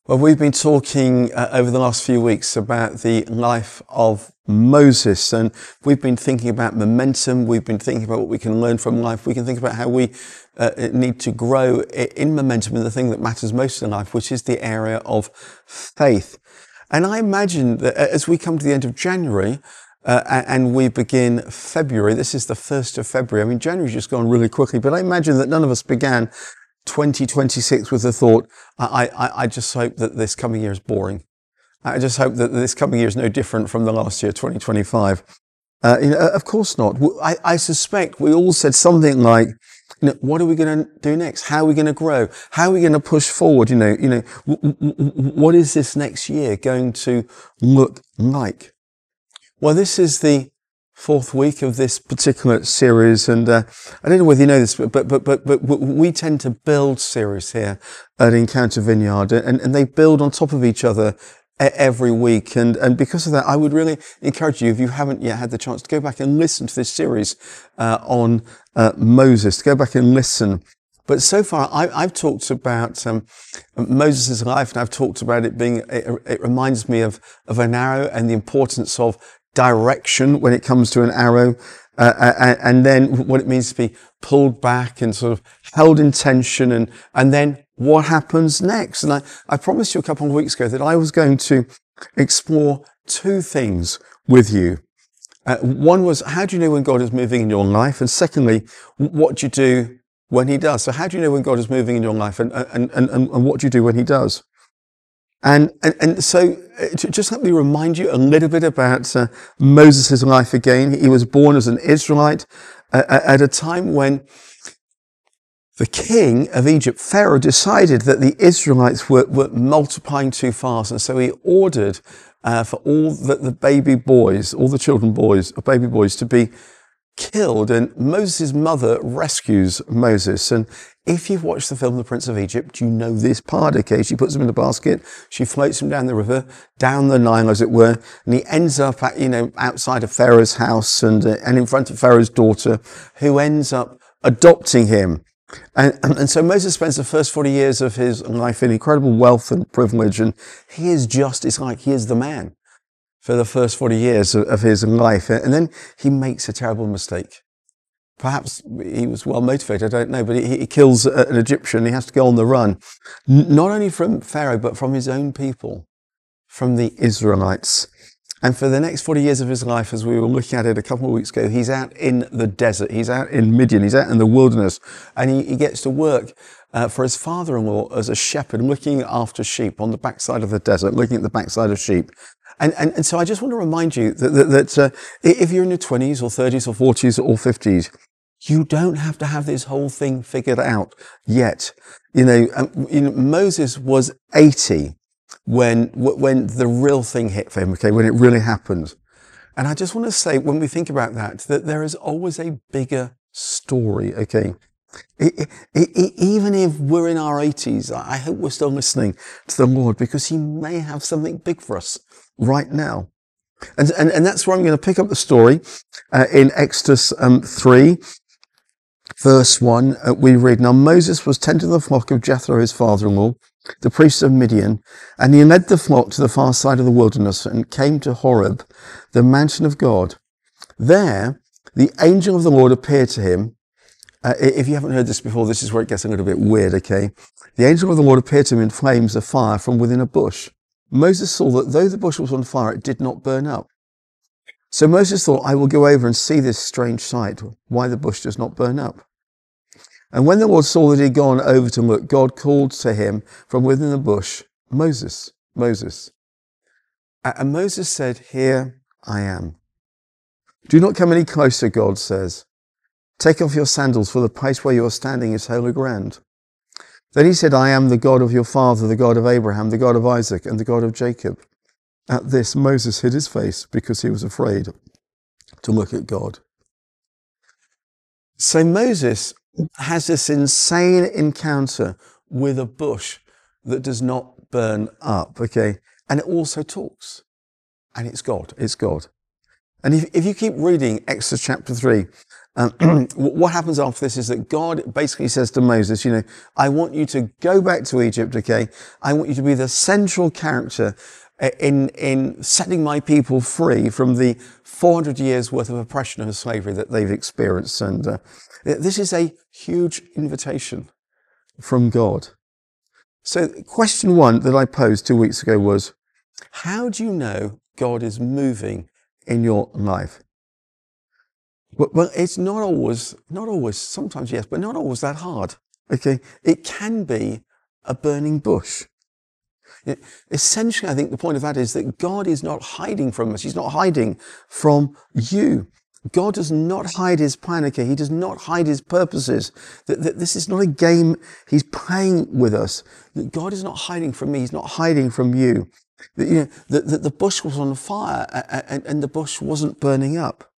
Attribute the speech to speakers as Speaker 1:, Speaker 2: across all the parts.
Speaker 1: Well, we've been talking over the last few weeks about the life of Moses, and we've been thinking about momentum. We've been thinking about what we can learn from life. We can think about how we need to grow in momentum in the thing that matters most in life, which is the area of faith. And I imagine that as we come to the end of January and we begin February, this is the 1st of February. I mean, January's just gone really quickly, but I imagine that none of us began 2026 with the thought, I just hope that this coming year is boring. I just hope that this coming year is no different from the last year, 2025. Of course not. I suspect we all said something like, what are we going to do next? How are we going to grow? How are we going to push forward? What is this next year going to look like? Well, this is the fourth week of this particular series, and I don't know whether you know this, but we tend to build series here at Encounter Vineyard, and they build on top of each other every week, and because of that, I would really encourage you, if you haven't yet had the chance, to go back and listen to this series on Moses, to go back and listen. But so far, I've talked about Moses' life, and I've talked about it being, it reminds me of an arrow and the importance of direction when it comes to an arrow, and then what it means to be pulled back and sort of held in tension, and then what happens next. And I promised you a couple of weeks ago that I was going to explore two things with you. One was, how do you know when God is moving in your life? And secondly, what do you do when he does? So how do you know when God is moving in your life, and what do you do when he does? And so just let me remind you a little bit about Moses' life again. He was born as an Israelite at a time when the king of Egypt, Pharaoh, decided that the Israelites were multiplying too fast. And so he ordered for all the baby boys, all the baby boys to be killed. And Moses' mother rescues Moses. And if you've watched the film The Prince of Egypt, you know this part, okay? She puts him in a basket, she floats him down the river, down the Nile, as it were, and he ends up at, outside of Pharaoh's house and in front of Pharaoh's daughter, who ends up adopting him. And so Moses spends the first 40 years of his life in incredible wealth and privilege, and he is the man for the first 40 years of his life. And then he makes a terrible mistake. Perhaps he was well motivated, I don't know, but he kills an Egyptian. He has to go on the run, not only from Pharaoh, but from his own people, from the Israelites. And for the next 40 years of his life, as we were looking at it a couple of weeks ago, he's out in the desert. He's out in Midian. He's out in the wilderness. And he gets to work for his father-in-law as a shepherd, looking after sheep on the backside of the desert, looking at the backside of sheep. And so I just want to remind you that if you're in your 20s or 30s or 40s or 50s, you don't have to have this whole thing figured out yet. Moses was 80 when the real thing hit for him, okay, when it really happened. And I just want to say, when we think about that there is always a bigger story, okay? Even if we're in our 80s, I hope we're still listening to the Lord, because he may have something big for us right now. And that's where I'm going to pick up the story in Exodus 3. Verse 1, we read, Now Moses was tending the flock of Jethro, his father-in-law, the priest of Midian, and he led the flock to the far side of the wilderness and came to Horeb, the mountain of God. There, the angel of the Lord appeared to him. If you haven't heard this before, this is where it gets a little bit weird, okay? The angel of the Lord appeared to him in flames of fire from within a bush. Moses saw that though the bush was on fire, it did not burn up. So Moses thought, I will go over and see this strange sight, why the bush does not burn up. And when the Lord saw that he had gone over to look, God called to him from within the bush, Moses, Moses. And Moses said, Here I am. Do not come any closer, God says. Take off your sandals, for the place where you are standing is holy ground. Then he said, I am the God of your father, the God of Abraham, the God of Isaac, and the God of Jacob. At this, Moses hid his face because he was afraid to look at God. So Moses has this insane encounter with a bush that does not burn up, okay? And it also talks. And it's God. It's God. And if you keep reading Exodus chapter 3, What happens after this is that God basically says to Moses, I want you to go back to Egypt, okay? I want you to be the central character in setting my people free from the 400 years worth of oppression and slavery that they've experienced. And this is a huge invitation from God. So question 1 that I posed 2 weeks ago was, how do you know God is moving in your life? Well, it's not always, sometimes yes, but not always that hard. Okay. It can be a burning bush. Essentially, I think the point of that is that God is not hiding from us. He's not hiding from you. God does not hide his plan, okay? He does not hide his purposes. This is not a game he's playing with us. God is not hiding from me. He's not hiding from you. The bush was on fire and the bush wasn't burning up.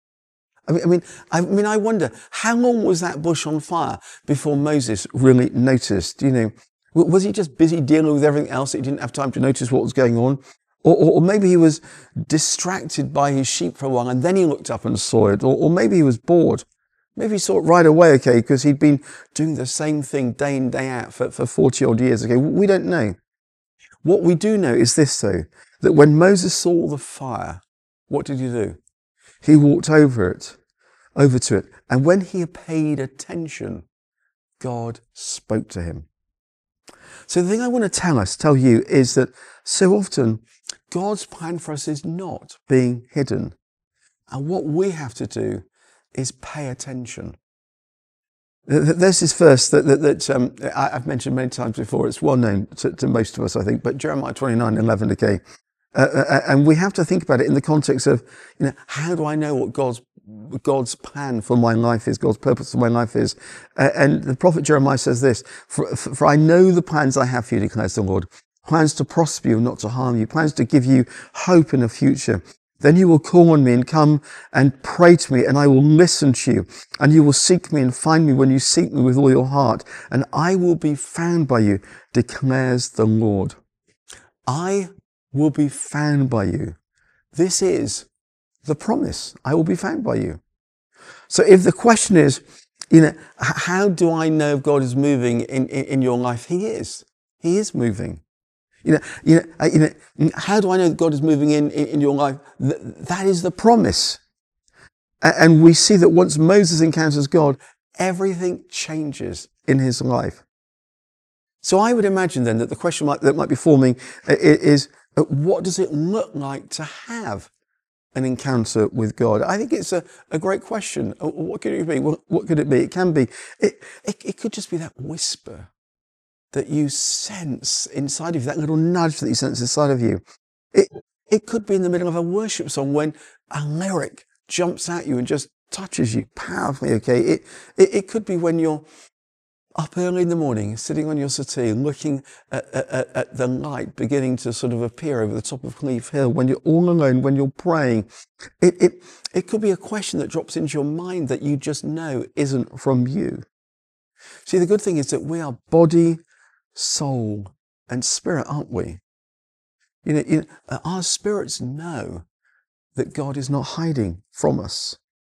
Speaker 1: I wonder, how long was that bush on fire before Moses really noticed? Was he just busy dealing with everything else that he didn't have time to notice what was going on? Or maybe he was distracted by his sheep for a while and then he looked up and saw it. Or maybe he was bored. Maybe he saw it right away, okay, because he'd been doing the same thing day in, day out for 40 odd years, okay. We don't know. What we do know is this, though, that when Moses saw the fire, what did he do? He walked over to it. And when he paid attention, God spoke to him. So the thing I want to tell you is that so often God's plan for us is not being hidden. And what we have to do is pay attention. There's this verse that I've mentioned many times before. It's well known to most of us, I think, but Jeremiah 29:11, okay. And we have to think about it in the context of, how do I know what God's plan for my life is, God's purpose for my life is. And the prophet Jeremiah says this, for I know the plans I have for you, declares the Lord, plans to prosper you and not to harm you, plans to give you hope in the future. Then you will call on me and come and pray to me, and I will listen to you. And you will seek me and find me when you seek me with all your heart. And I will be found by you, declares the Lord. I will be found by you. This is the promise. I will be found by you. So if the question is, how do I know if God is moving in your life? He is. He is moving. How do I know that God is moving in your life? That is the promise. And we see that once Moses encounters God, everything changes in his life. So I would imagine then that the question that might be forming is, what does it look like to have an encounter with God? I think it's a great question. What could it be? What could it be? It can be. It could just be that whisper that you sense inside of you, that little nudge that you sense inside of you. It could be in the middle of a worship song when a lyric jumps at you and just touches you powerfully, okay? It could be when you're up early in the morning, sitting on your settee, looking at the light beginning to sort of appear over the top of Cleve Hill, when you're all alone, when you're praying. It could be a question that drops into your mind that you just know isn't from you. See, the good thing is that we are body, soul, and spirit, aren't we? Our spirits know that God is not hiding from us.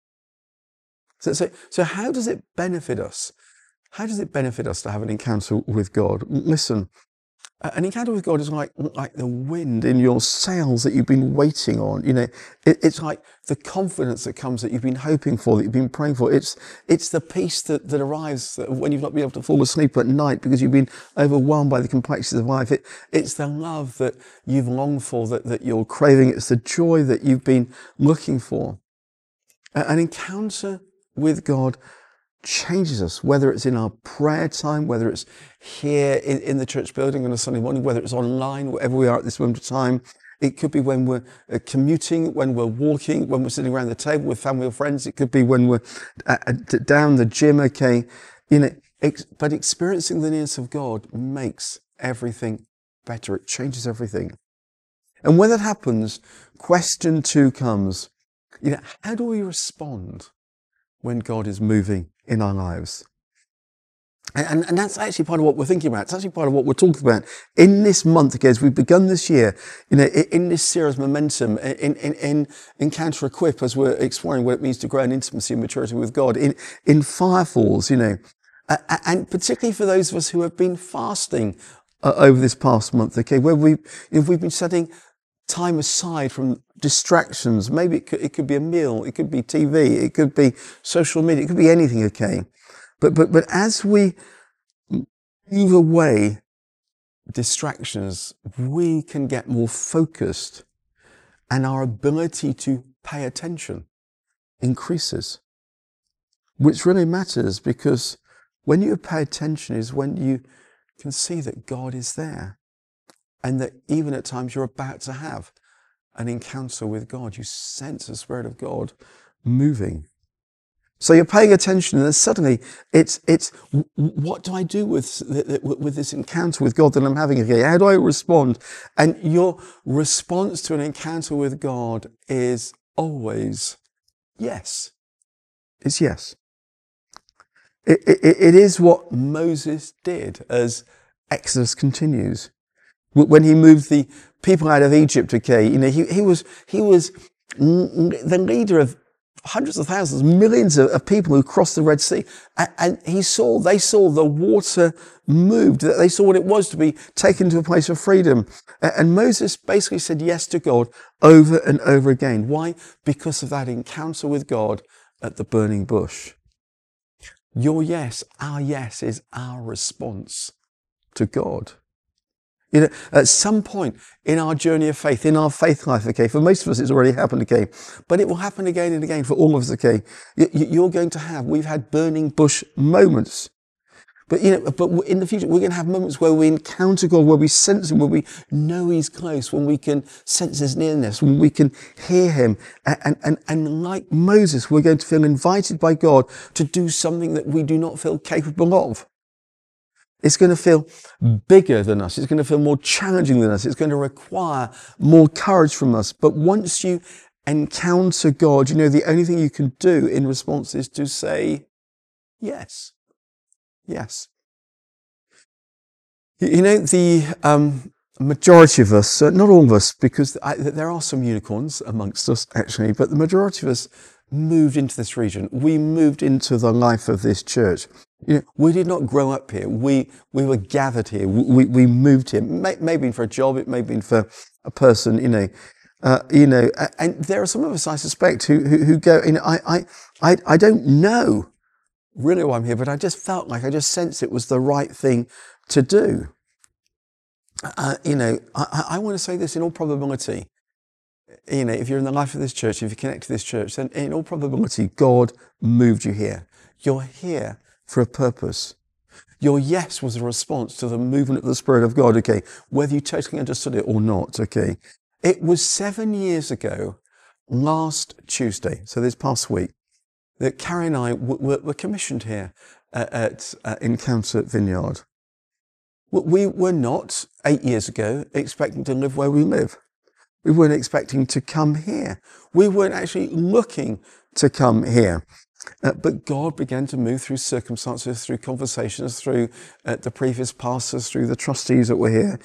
Speaker 1: So how does it benefit us? How does it benefit us to have an encounter with God? Listen, an encounter with God is like the wind in your sails that you've been waiting on. It's like the confidence that comes that you've been hoping for, that you've been praying for. It's the peace that arrives when you've not been able to fall asleep at night because you've been overwhelmed by the complexities of life. It's the love that you've longed for, that you're craving. It's the joy that you've been looking for. An encounter with God changes us, whether it's in our prayer time, whether it's here in the church building on a Sunday morning, whether it's online, wherever we are at this moment of time. It could be when we're commuting, when we're walking, when we're sitting around the table with family or friends. It could be when we're down the gym, okay? But experiencing the nearness of God makes everything better. It changes everything. And when that happens, question 2 comes, how do we respond when God is moving in our lives? And that's actually part of what we're thinking about. It's actually part of what we're talking about in this month, okay, as we've begun this year, in this series Momentum, in Encounter Equip, as we're exploring what it means to grow in intimacy and maturity with God, in Firefalls, and particularly for those of us who have been fasting over this past month, okay, where we've been setting time aside from distractions. Maybe it could be a meal, it could be TV, it could be social media, it could be anything, okay. But as we move away distractions, we can get more focused and our ability to pay attention increases, which really matters, because when you pay attention is when you can see that God is there, and that even at times you're about to have an encounter with God. You sense the Spirit of God moving. So you're paying attention, and then suddenly it's what do I do with this encounter with God that I'm having again? How do I respond? And your response to an encounter with God is always yes. It's yes. It is what Moses did as Exodus continues. When he moved the people out of Egypt, okay, he was the leader of hundreds of thousands, millions of people who crossed the Red Sea, and they saw the water moved, that they saw what it was to be taken to a place of freedom. And Moses basically said yes to God over and over again. Why? Because of that encounter with God at the burning bush. Your yes, our yes, is our response to God. At some point in our journey of faith, in our faith life, okay, for most of us it's already happened, okay, but it will happen again and again for all of us, okay. We've had burning bush moments, but in the future we're going to have moments where we encounter God, where we sense Him, where we know He's close, when we can sense His nearness, when we can hear Him, and like Moses, we're going to feel invited by God to do something that we do not feel capable of. It's going to feel bigger than us. It's going to feel more challenging than us. It's going to require more courage from us. But once you encounter God, the only thing you can do in response is to say yes. Yes. The majority of us, not all of us, because there are some unicorns amongst us actually, but the majority of us moved into this region. We moved into the life of this church. We did not grow up here. We were gathered here. We moved here. Maybe for a job. It may have been for a person. And there are some of us, I suspect, who go. I don't know really why I'm here, but I just felt like I just sensed it was the right thing to do. I want to say this in all probability. If you're in the life of this church, if you connect to this church, then in all probability, God moved you here. You're here for a purpose. Your yes was a response to the movement of the Spirit of God, okay, whether you totally understood it or not, okay. It was 7 years ago, last Tuesday, so this past week, that Carrie and I were commissioned here at Encounter Vineyard. We were not, 8 years ago, expecting to live where we live. We weren't expecting to come here. We weren't actually looking to come here. But God began to move through circumstances, through conversations, through the previous pastors, through the trustees that were here.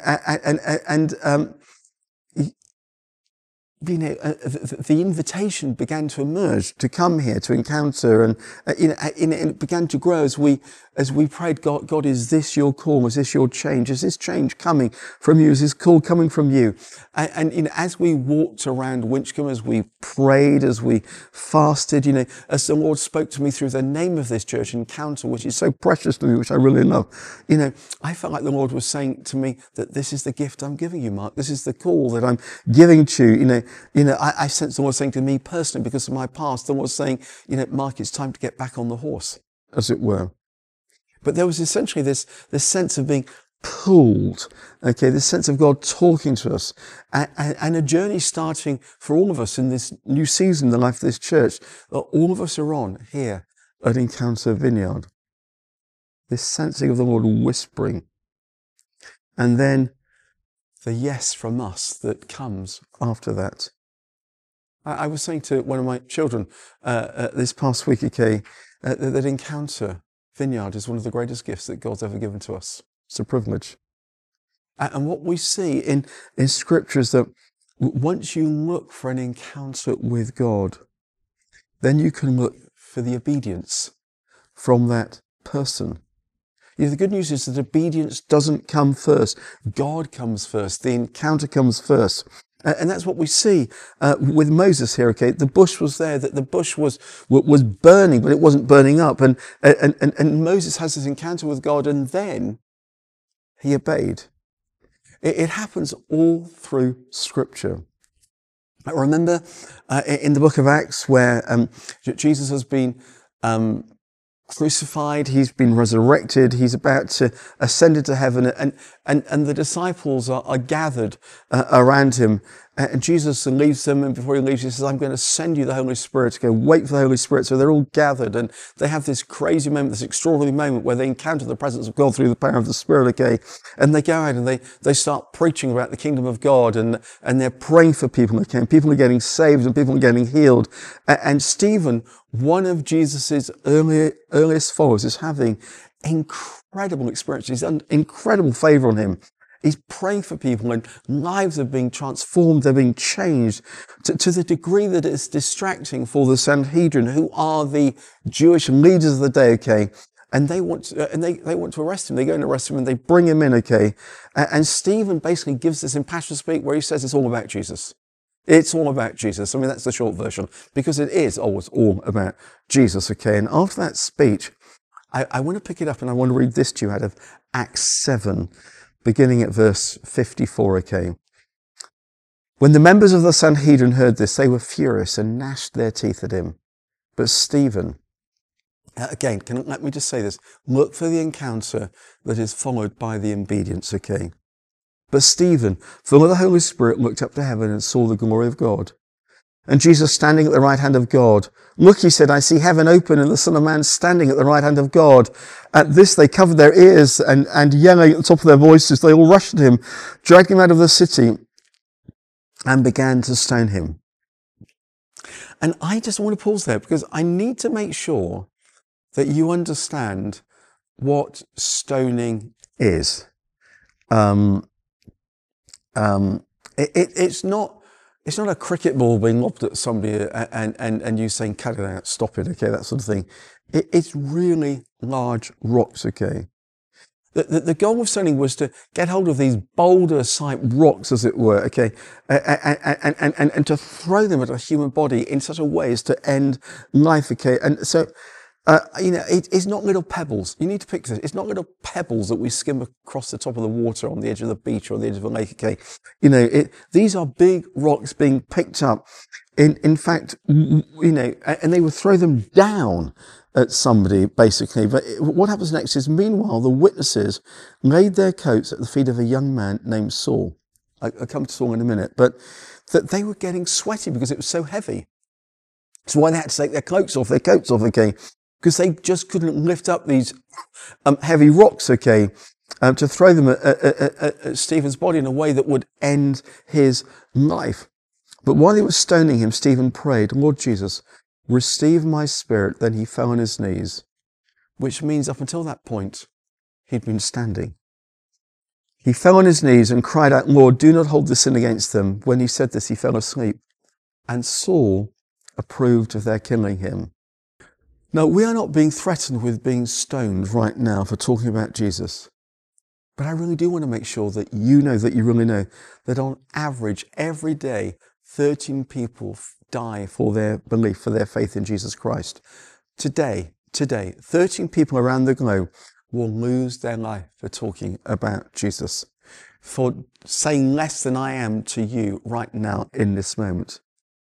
Speaker 1: The invitation began to emerge to come here, to encounter, and it began to grow as we prayed, God, is this your call? Is this your change? Is this change coming from you? Is this call coming from you? And as we walked around Winchcombe, as we prayed, as we fasted, as the Lord spoke to me through the name of this church, Encounter, which is so precious to me, which I really love, I felt like the Lord was saying to me that this is the gift I'm giving you, Mark. This is the call that I'm giving to you. I sense the Lord saying to me personally, because of my past, the Lord saying, Mark, it's time to get back on the horse, as it were. But there was essentially this sense of being pulled, okay, this sense of God talking to us, and a journey starting for all of us in this new season, the life of this church, that all of us are on here at Encounter Vineyard. This sensing of the Lord whispering, and then the yes from us that comes after that. I was saying to one of my children this past week, okay, that Encounter vineyard is one of the greatest gifts that God's ever given to us. It's a privilege. And what we see in Scripture is that once you look for an encounter with God, then you can look for the obedience from that person. The good news is that obedience doesn't come first. God comes first. The encounter comes first. And that's what we see with Moses here, okay? The bush was there, that the bush was burning, but it wasn't burning up. And Moses has this encounter with God, and then he obeyed. It happens all through Scripture. I remember in the book of Acts where Jesus has been crucified, he's been resurrected, he's about to ascend into heaven, and the disciples are gathered around him. And Jesus leaves them, and before he leaves, he says, I'm going to send you the Holy Spirit. Go wait for the Holy Spirit. So they're all gathered, and they have this crazy moment, this extraordinary moment where they encounter the presence of God through the power of the Spirit, okay? And they go out and they start preaching about the kingdom of God, and they're praying for people, okay? And people are getting saved, and people are getting healed. And Stephen, one of Jesus's earliest followers, is having incredible experiences. He's incredible favor on him. He's praying for people, and lives are being transformed, they're being changed to the degree that it's distracting for the Sanhedrin, who are the Jewish leaders of the day, okay? And they want to arrest him. They go and arrest him, and they bring him in, okay? And Stephen basically gives this impassioned speech where he says it's all about Jesus. It's all about Jesus. I mean, that's the short version, because it is always all about Jesus, okay? And after that speech, I want to pick it up, and I want to read this to you out of Acts 7, beginning at verse 54, okay? When the members of the Sanhedrin heard this, they were furious and gnashed their teeth at him. But Stephen, again, let me just say this. Look for the encounter that is followed by the obedience, okay? But Stephen, full of the Holy Spirit, looked up to heaven and saw the glory of God. And Jesus standing at the right hand of God. Look, he said, I see heaven open and the Son of Man standing at the right hand of God. At this they covered their ears and yelling at the top of their voices, they all rushed at him, dragged him out of the city and began to stone him. And I just want to pause there because I need to make sure that you understand what stoning is. It's not a cricket ball being lobbed at somebody and you saying, cut it out, stop it, okay, that sort of thing. It's really large rocks, okay. The goal of stoning was to get hold of these boulder-type rocks, as it were, okay, and to throw them at a human body in such a way as to end life, okay. And so, it's not little pebbles. You need to picture this. It's not little pebbles that we skim across the top of the water on the edge of the beach or on the edge of a lake, okay? These are big rocks being picked up. In fact, and they would throw them down at somebody, basically. But what happens next is, meanwhile, the witnesses laid their coats at the feet of a young man named Saul. I'll come to Saul in a minute. But that they were getting sweaty because it was so heavy. That's why they had to take their coats off, okay? Because they just couldn't lift up these heavy rocks, okay, to throw them at Stephen's body in a way that would end his life. But while he was stoning him, Stephen prayed, Lord Jesus, receive my spirit. Then he fell on his knees, which means up until that point, he'd been standing. He fell on his knees and cried out, Lord, do not hold this sin against them. When he said this, he fell asleep. And Saul approved of their killing him. Now, we are not being threatened with being stoned right now for talking about Jesus. But I really do want to make sure that you know, that you really know, that on average, every day, 13 people die for their belief, for their faith in Jesus Christ. Today, 13 people around the globe will lose their life for talking about Jesus, for saying less than I am to you right now in this moment.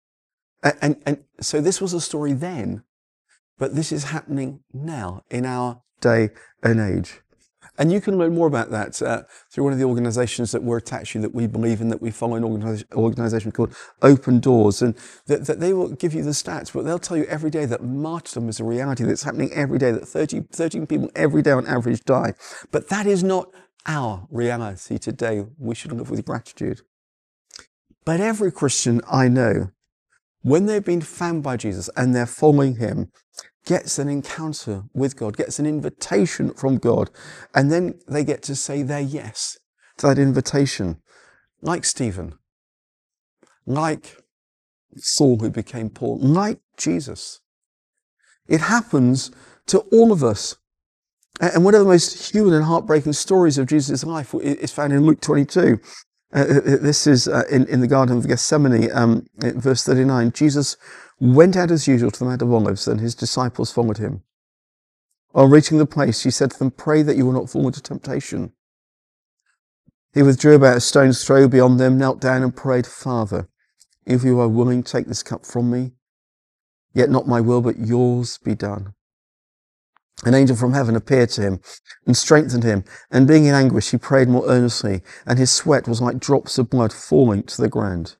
Speaker 1: And so this was a story then, but this is happening now in our day and age. And you can learn more about that through one of the organizations that we're attached to, that we believe in, that we follow, an organization called Open Doors. And that they will give you the stats, but they'll tell you every day that martyrdom is a reality, that's happening every day, that 13 people every day on average die. But that is not our reality today. We should live with gratitude. But every Christian I know, when they've been found by Jesus and they're following him, gets an encounter with God, gets an invitation from God, and then they get to say their yes to that invitation. Like Stephen, like Saul who became Paul, like Jesus. It happens to all of us. And one of the most human and heartbreaking stories of Jesus' life is found in Luke 22. This is in the Garden of Gethsemane, verse 39. Jesus went out as usual to the Mount of Olives, and his disciples followed him. On reaching the place, he said to them, "Pray that you will not fall into temptation." He withdrew about a stone's throw beyond them, knelt down and prayed, "Father, if you are willing, take this cup from me. Yet not my will, but yours be done." An angel from heaven appeared to him and strengthened him, and being in anguish, he prayed more earnestly, and his sweat was like drops of blood falling to the ground.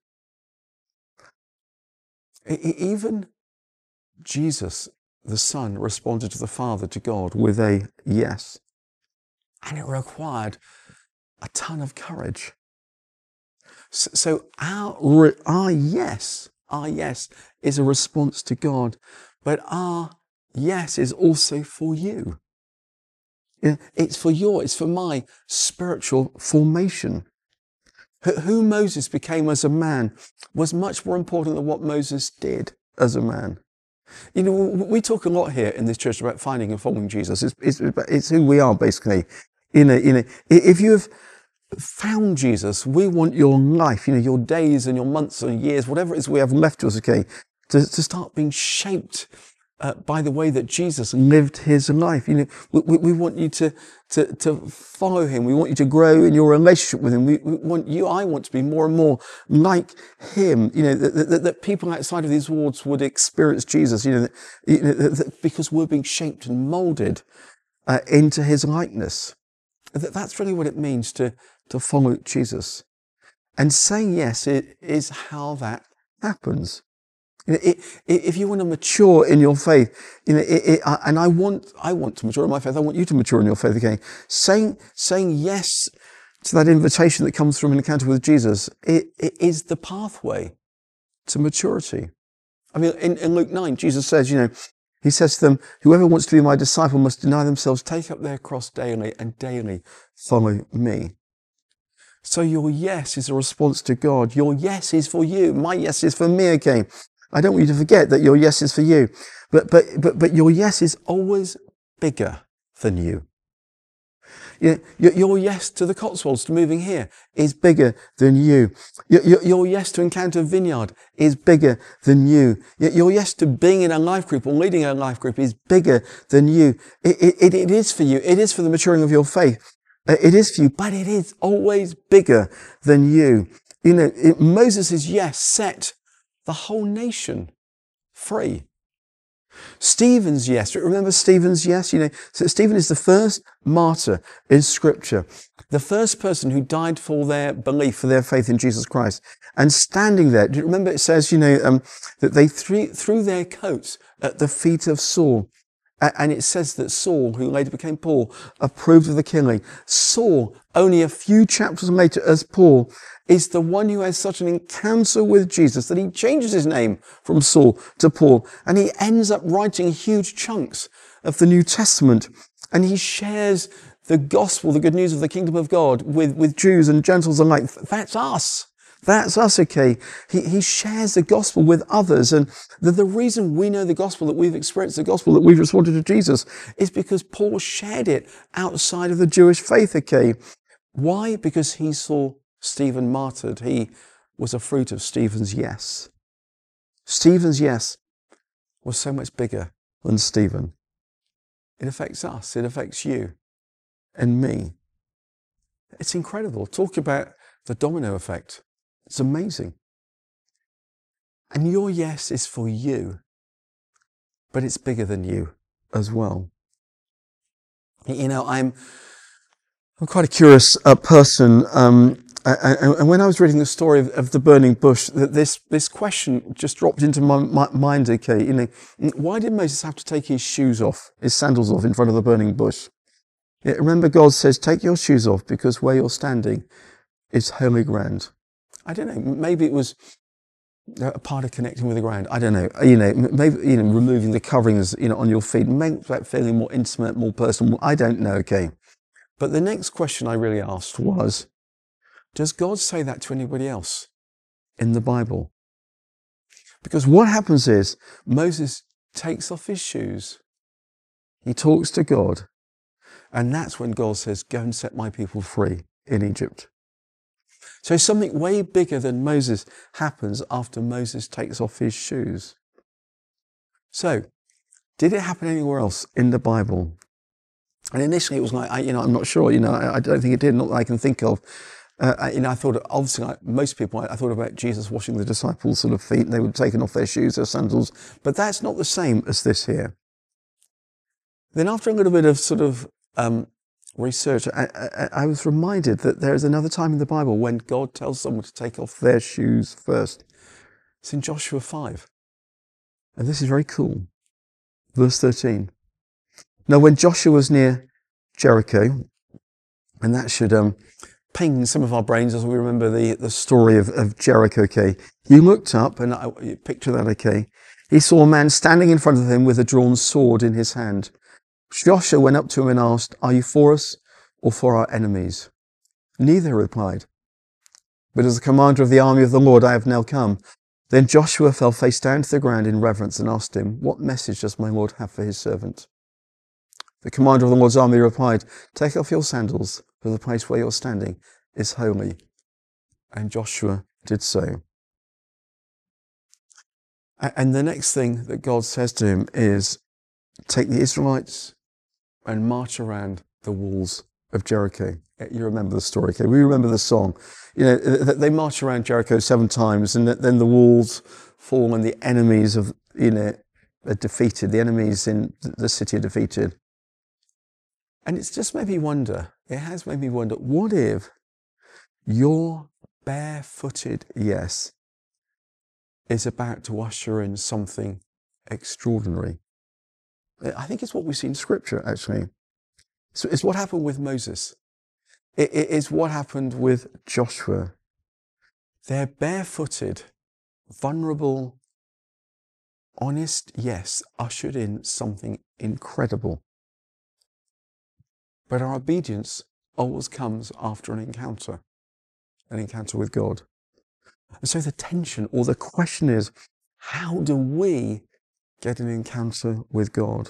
Speaker 1: Even Jesus, the Son, responded to the Father, to God, with a yes. And it required a ton of courage. So our yes is a response to God, but our yes is also for you. It's for my spiritual formation. Who Moses became as a man was much more important than what Moses did as a man. You know, we talk a lot here in this church about finding and following Jesus. It's who we are, basically. If you have found Jesus, we want your life, your days and your months and years, whatever it is we have left to us, to start being shaped by the way that Jesus lived his life. We want you to follow him. We want you to grow in your relationship with him. I want to be more and more like him. That people outside of these walls would experience Jesus. Because we're being shaped and molded into his likeness. That's really what it means to follow Jesus. And saying yes is how that happens. If you want to mature in your faith, and I want to mature in my faith, I want you to mature in your faith, okay? Saying yes to that invitation that comes from an encounter with Jesus, it is the pathway to maturity. I mean, in Luke 9, Jesus says, he says to them, "Whoever wants to be my disciple must deny themselves, take up their cross daily, and daily follow me." So your yes is a response to God. Your yes is for you. My yes is for me, okay? I don't want you to forget that your yes is for you. But your yes is always bigger than you. Your yes to the Cotswolds, to moving here, is bigger than you. Your yes to Encounter Vineyard is bigger than you. Your yes to being in a life group or leading a life group is bigger than you. It is for you. It is for the maturing of your faith. It is for you, but it is always bigger than you. Moses' yes set the whole nation free. Stephen's yes. Remember Stephen's yes? So Stephen is the first martyr in Scripture, the first person who died for their belief, for their faith in Jesus Christ. And standing there, do you remember it says, that they threw their coats at the feet of Saul. And it says that Saul, who later became Paul, approved of the killing. Saul, only a few chapters later as Paul, is the one who has such an encounter with Jesus that he changes his name from Saul to Paul. And he ends up writing huge chunks of the New Testament. And he shares the gospel, the good news of the kingdom of God with Jews and Gentiles alike. That's us. That's us, okay? He shares the gospel with others. And the reason we know the gospel, that we've experienced the gospel, that we've responded to Jesus, is because Paul shared it outside of the Jewish faith, okay? Why? Because he saw Stephen martyred. He was a fruit of Stephen's yes. Stephen's yes was so much bigger than Stephen. It affects us. It affects you and me. It's incredible. Talk about the domino effect. It's amazing. And your yes is for you, but it's bigger than you as well. I'm quite a curious person, and when I was reading the story of the burning bush, this question just dropped into my mind. Okay, why did Moses have to take his shoes off, his sandals off, in front of the burning bush? Remember, God says, "Take your shoes off, because where you're standing is holy ground." I don't know. Maybe it was a part of connecting with the ground. I don't know. Maybe removing the coverings on your feet, make that feeling more intimate, more personal. I don't know. Okay, but the next question I really asked was, does God say that to anybody else in the Bible? Because what happens is Moses takes off his shoes, he talks to God, and that's when God says, "Go and set my people free in Egypt." So something way bigger than Moses happens after Moses takes off his shoes. So, did it happen anywhere else in the Bible? And initially it was like, I'm not sure, I don't think it did, not that I can think of. I thought, obviously, like most people, I thought about Jesus washing the disciples' sort of feet, and they would taken off their shoes, their sandals, but that's not the same as this here. Then after a little bit of sort of research, I was reminded that there is another time in the Bible when God tells someone to take off their shoes first. It's in Joshua 5. And this is very cool. Verse 13. Now, when Joshua was near Jericho, and that should ping some of our brains as we remember the story of Jericho, okay? He looked up, and you picture that, okay? He saw a man standing in front of him with a drawn sword in his hand. Joshua went up to him and asked, "Are you for us or for our enemies?" "Neither," he replied. "But as the commander of the army of the Lord, I have now come." Then Joshua fell face down to the ground in reverence and asked him, "What message does my Lord have for his servant?" The commander of the Lord's army replied, "Take off your sandals, for the place where you're standing is holy." And Joshua did so. And the next thing that God says to him is, take the Israelites and march around the walls of Jericho. You remember the story, okay? We remember the song. They march around Jericho 7 times, and then the walls fall, and the enemies are defeated. The enemies in the city are defeated. And it's just made me wonder, what if your barefooted yes is about to usher in something extraordinary? I think it's what we see in Scripture, actually. So it's what happened with Moses. It is what happened with Joshua. Their barefooted, vulnerable, honest yes ushered in something incredible. But our obedience always comes after an encounter with God. And so the tension or the question is, how do we get an encounter with God?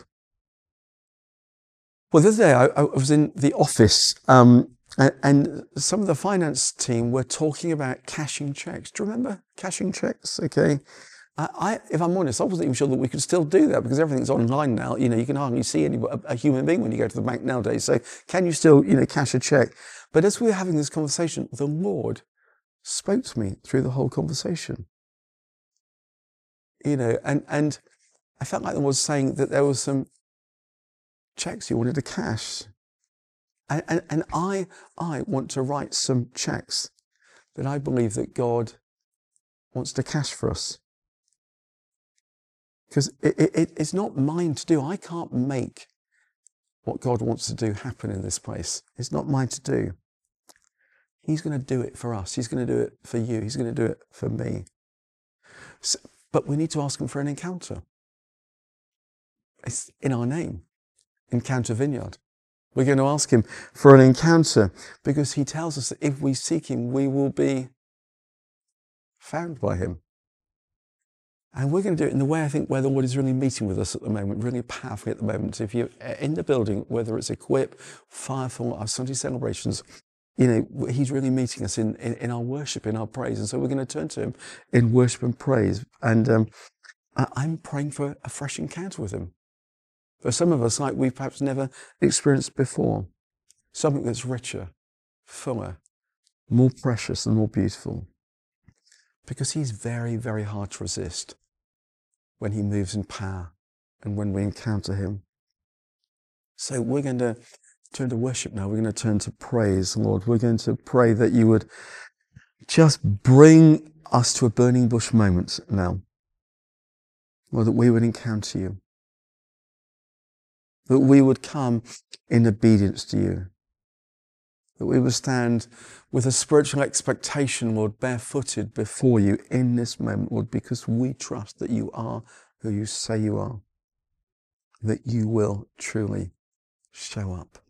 Speaker 1: Well, the other day I was in the office and some of the finance team were talking about cashing checks. Do you remember cashing checks? Okay. If I'm honest, I wasn't even sure that we could still do that because everything's online now. You can hardly see a human being when you go to the bank nowadays. So can you still, cash a check? But as we were having this conversation, the Lord spoke to me through the whole conversation. And I felt like the Lord was saying that there was some checks you wanted to cash. And I want to write some checks that I believe that God wants to cash for us. Because it's not mine to do. I can't make what God wants to do happen in this place. It's not mine to do. He's going to do it for us. He's going to do it for you. He's going to do it for me. So, but we need to ask him for an encounter. It's in our name, Encounter Vineyard. We're going to ask him for an encounter because he tells us that if we seek him, we will be found by him. And we're going to do it in the way, I think, where the Lord is really meeting with us at the moment, really powerfully at the moment. So if you're in the building, whether it's Equip, Firefall, our Sunday celebrations, he's really meeting us in our worship, in our praise. And so we're going to turn to him in worship and praise. And I'm praying for a fresh encounter with him. For some of us, like we've perhaps never experienced before. Something that's richer, fuller, more precious and more beautiful. Because he's very, very hard to resist when he moves in power and when we encounter him. So we're going to turn to worship now. We're going to turn to praise, Lord. We're going to pray that you would just bring us to a burning bush moment now. Lord, that we would encounter you. That we would come in obedience to you. that we would stand with a spiritual expectation, Lord, barefooted before you in this moment, Lord, because we trust that you are who you say you are, that you will truly show up.